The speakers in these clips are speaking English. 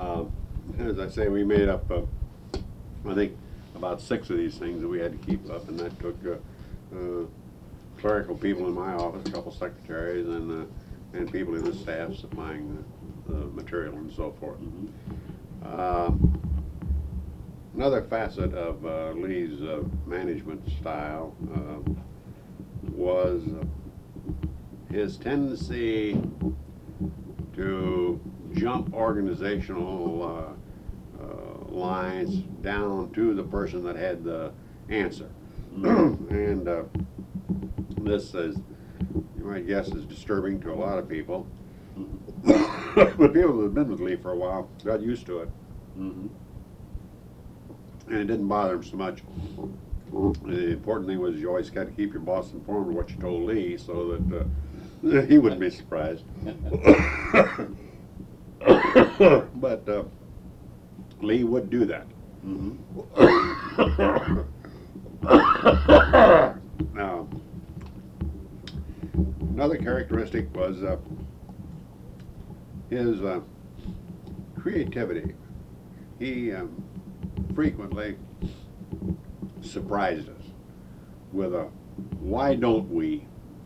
As I say, we made up, I think, about 6 of these things that we had to keep up, and that took clerical people in my office, a couple secretaries, and people in the staff supplying the material and so forth. Another facet of Lee's management style was his tendency to jump organizational lines down to the person that had the answer. And this, is, you might guess, is disturbing to a lot of people. But people who have been with Lee for a while got used to it. And it didn't bother him so much. The important thing was you always got to keep your boss informed of what you told Lee so that he wouldn't be surprised. But Lee would do that. Now, another characteristic was his creativity. He frequently surprised us with a "why don't we?"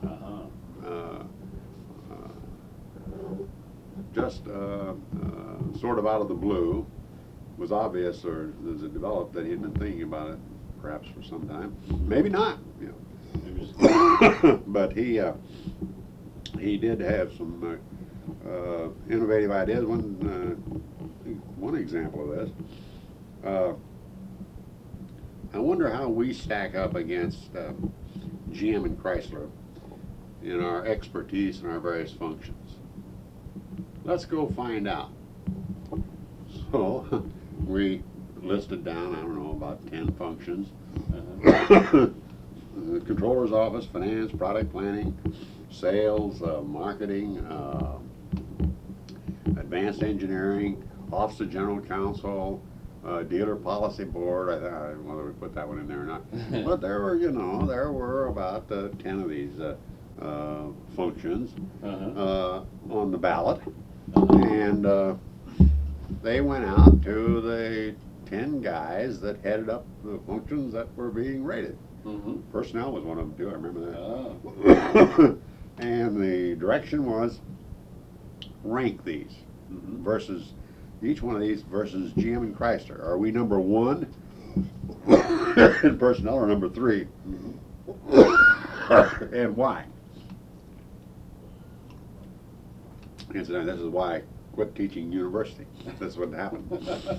Just sort of out of the blue. It was obvious, or as it developed, that he had been thinking about it perhaps for some time. Maybe not, you know. But he did have some innovative ideas. One example of this. I wonder how we stack up against GM and Chrysler in our expertise in our various functions. Let's go find out. So we listed down, I don't know, about 10 functions. The controller's office, finance, product planning, sales, marketing, advanced engineering, office of general counsel, dealer policy board. I don't know whether we put that one in there or not. But there were, you know, there were about 10 of these functions on the ballot. And they went out to the 10 guys that headed up the functions that were being rated. Personnel was one of them too, I remember that. And the direction was rank these versus each one of these versus GM and Chrysler. Are we number 1 in personnel or number 3? And why? Incidentally, this is why I quit teaching university. That's what happened.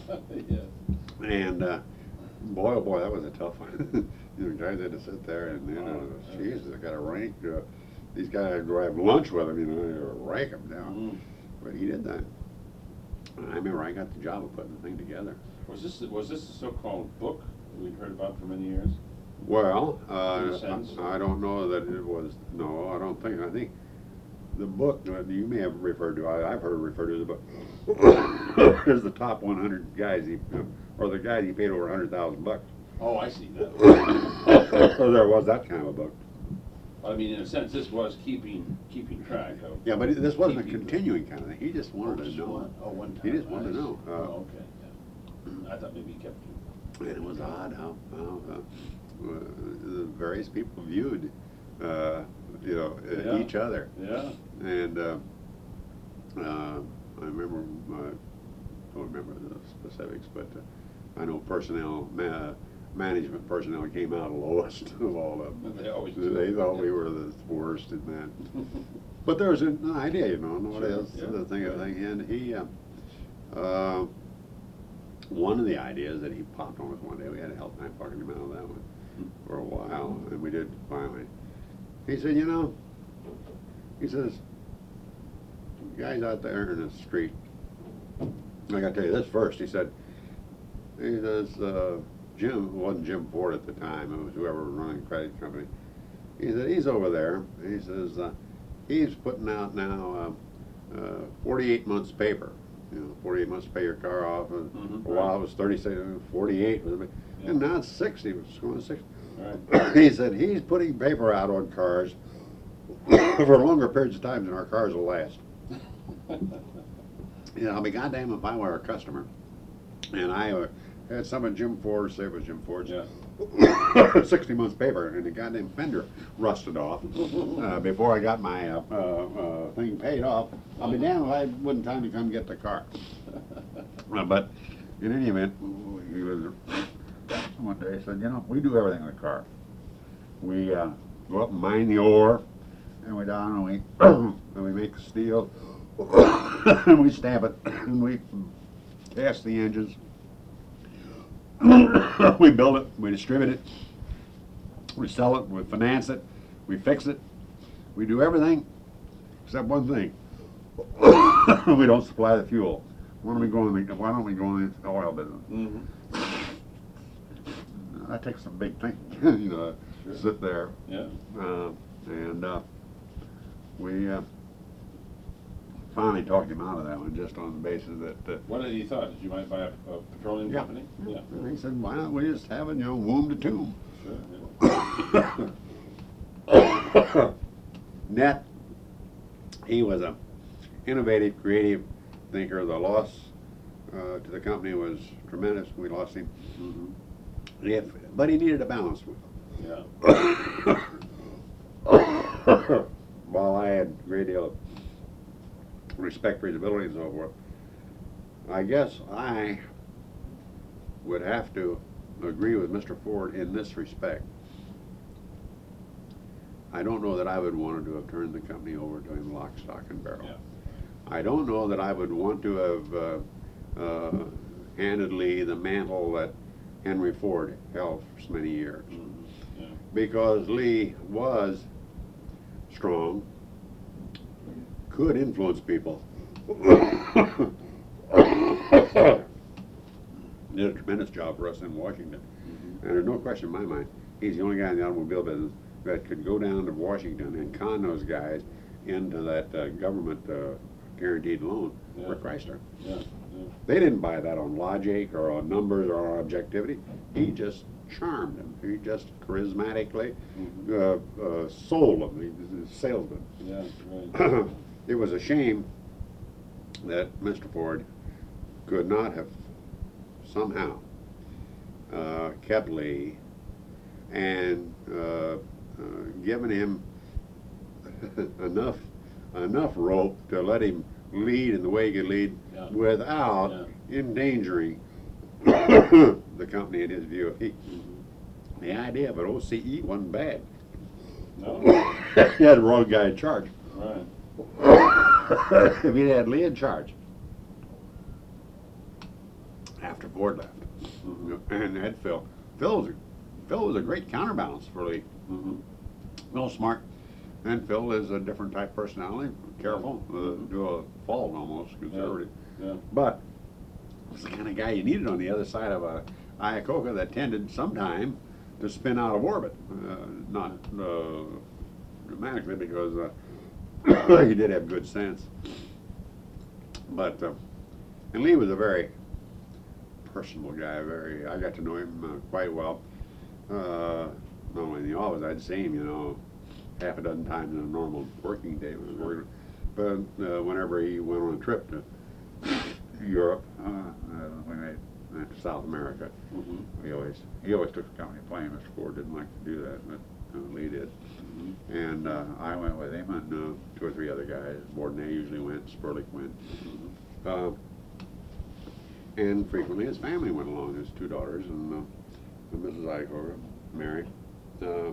And boy, oh boy, that was a tough one. You know, guys had to sit there and, you know, Jesus, I got to rank. These guys go have lunch with them, you know, rank them down. But he did that. I remember I got the job of putting the thing together. Was this a so-called book that we'd heard about for many years? Well, I don't know that it was. No, I don't think. I think the book you may have referred to. I've heard referred to the book. Is the top 100 guys or the guys he paid over $100,000. Oh, I see that. So there was that kind of a book. I mean, in a sense, this was keeping track of. Yeah, but this wasn't a continuing kind of thing. He just wanted to know. One time. He just wanted to know. Okay. Yeah. I thought maybe he kept you. And it was odd how the various people viewed, you know, each other. Yeah. And I remember, I don't remember the specifics, but I know management personnel came out lowest of all of them. They always do. They thought we were the worst in that. But there was an idea, you know, nobody else the thing, and he, one of the ideas that he popped on us one day, we had a hell time talking him out of that one for a while, and we did finally. He said, you know, he says, guys out there in the street, I got to tell you this first, he says, Jim, it wasn't Jim Ford at the time, it was whoever was running the credit company. He said, he's over there. He says, he's putting out now 48 months paper. You know, 48 months to pay your car off. And for a while it was 36, 48. And now it's 60. It's going to 60. Right. He said, he's putting paper out on cars for longer periods of time than our cars will last. Yeah, I'll be goddamn if I were a customer and I had some of Jim Ford, say it was Jim Ford's, Yeah. 60 months paper, and the goddamn fender rusted off before I got my thing paid off. I'll be damned if I wouldn't time to come get the car. But in any event, he was one day said, you know, we do everything in the car. We go up and mine the ore, and we down and we and we make the steel, and we stamp it, and we cast the engines. We build it, we distribute it, we sell it, we finance it, we fix it. We do everything except one thing. We don't supply the fuel. Why don't we go in the oil business? Mm-hmm. That takes some big thinking, you know, Sure. sit there. Yeah. And we finally talked him out of that one just on the basis that What had he thought? Did you might buy a petroleum Yeah. company? Yeah. and he said, why don't we just have it, you know, womb to tomb. Sure. Yeah. Net, he was a innovative, creative thinker. The loss to the company was tremendous. We lost him. Mm-hmm. But he needed a balance with Yeah. While I had a great deal of respect for his ability and so forth, I guess I would have to agree with Mr. Ford in this respect. I don't know that I would want to have turned the company over to him lock, stock, and barrel. Yeah. I don't know that I would want to have handed Lee the mantle that Henry Ford held for so many years. Mm-hmm. Yeah. Because Lee was strong, could influence people, did a tremendous job for us in Washington. Mm-hmm. And there's no question in my mind, he's the only guy in the automobile business that could go down to Washington and con those guys into that government guaranteed loan Yeah. for Chrysler. Yeah. Yeah. They didn't buy that on logic or on numbers or on objectivity. He just charmed them. He just charismatically Mm-hmm. sold them. He was a salesman. Yeah. Right. It was a shame that Mr. Ford could not have somehow kept Lee and given him enough rope to let him lead in the way he could lead Yeah. without endangering the company in his view. Mm-hmm. The idea of an OCE wasn't bad. No. He had the wrong guy in charge. Right. If he had Lee in charge after Ford left, Mm-hmm. and had Phil. Phil was a great counterbalance for Lee. Mm-hmm. Real smart, and Phil is a different type of personality. Careful, do a fault almost, conservative. Yeah. But was the kind of guy you needed on the other side of a Iacocca that tended sometime to spin out of orbit. Not dramatically, because he did have good sense. But and Lee was a very personable guy. I got to know him quite well. Not only in the office, I'd see him, you know, half a dozen times in a normal working day. But whenever he went on a trip to Europe, we went to South America. Mm-hmm. He always took the company plane. Mr. Ford didn't like to do that, but Lee did. Mm-hmm. And I went with him and two or three other guys. Bourdonnais usually went, Sperlich went. Mm-hmm. And frequently his family went along, his two daughters and Mrs. Iacocca, married. So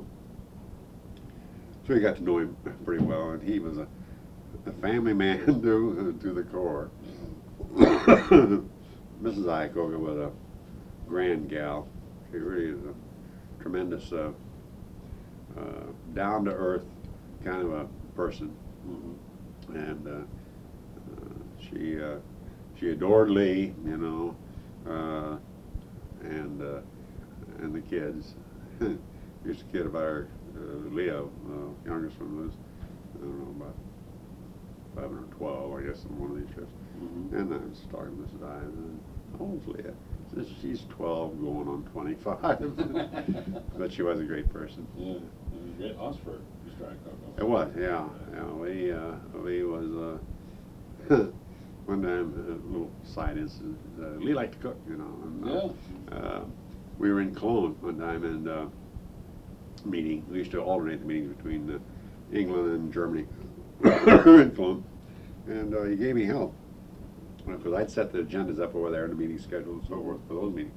he got to know him pretty well, and he was a family man to the core. Mrs. Iacocca was a grand gal. She really is a tremendous, down-to-earth kind of a person. Mm-hmm. And she adored Lee, you know, and the kids. Here's a kid about her, Leo, youngest one was, I don't know, about 11 or 12, I guess, on one of these trips. Mm-hmm. And I was talking to Mrs. Ives, how old's Leah? Says she's 12 going on 25. But she was a great person. Yeah. It was a great loss for Mr. Iacocca. It was, yeah. Lee was, one time, a little side incident, Lee liked to cook, you know. And, we were in Cologne one time and meeting. We used to alternate the meetings between England and Germany in Cologne. And he gave me help because I'd set the agendas up over there and the meeting schedule and so forth for those meetings.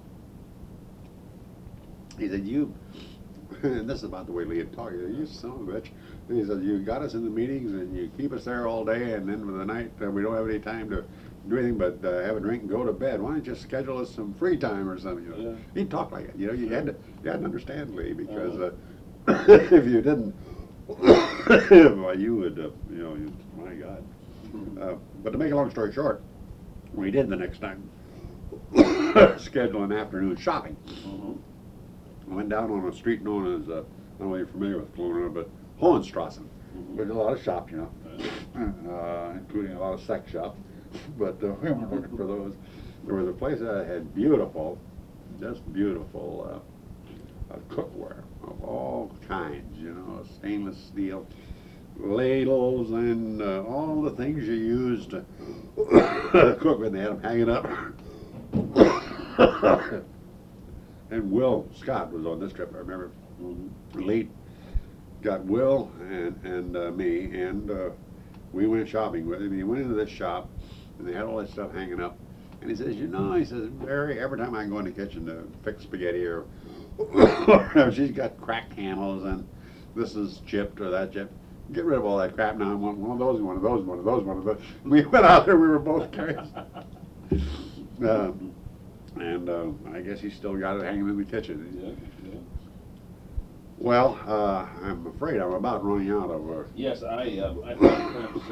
He said, and this is about the way Lee had talked, he said, you son of a bitch. And he said, you got us in the meetings and you keep us there all day, and then for the night we don't have any time to do anything but have a drink and go to bed. Why don't you schedule us some free time or something? You know? Yeah. He'd talk like it. You know, you had to understand Lee, because if you didn't, well, you would, you know, my God. But to make a long story short, we did the next time schedule an afternoon shopping. I went down on a street known as, I don't know if you're familiar with Cologne, but Hohenstrassen. There's a lot of shops, you know, including a lot of sex shops. But we weren't looking for those. There was a place that had beautiful, just beautiful cookware of all kinds, you know, stainless steel ladles and all the things you use to cook with. They had them hanging up. And Will Scott was on this trip, I remember. Lee got Will and me, and we went shopping with him. He went into this shop, and they had all that stuff hanging up. And he says, you know, he says, Barry, every time I go in the kitchen to fix spaghetti or she's got cracked handles and this is chipped or that chipped. Get rid of all that crap now. I want one of those, one of those, one of those, one of those. We went out there, we were both curious. And I guess he's still got it hanging in the kitchen. Yeah. Well, I'm afraid I'm about running out of. Yes, I thought perhaps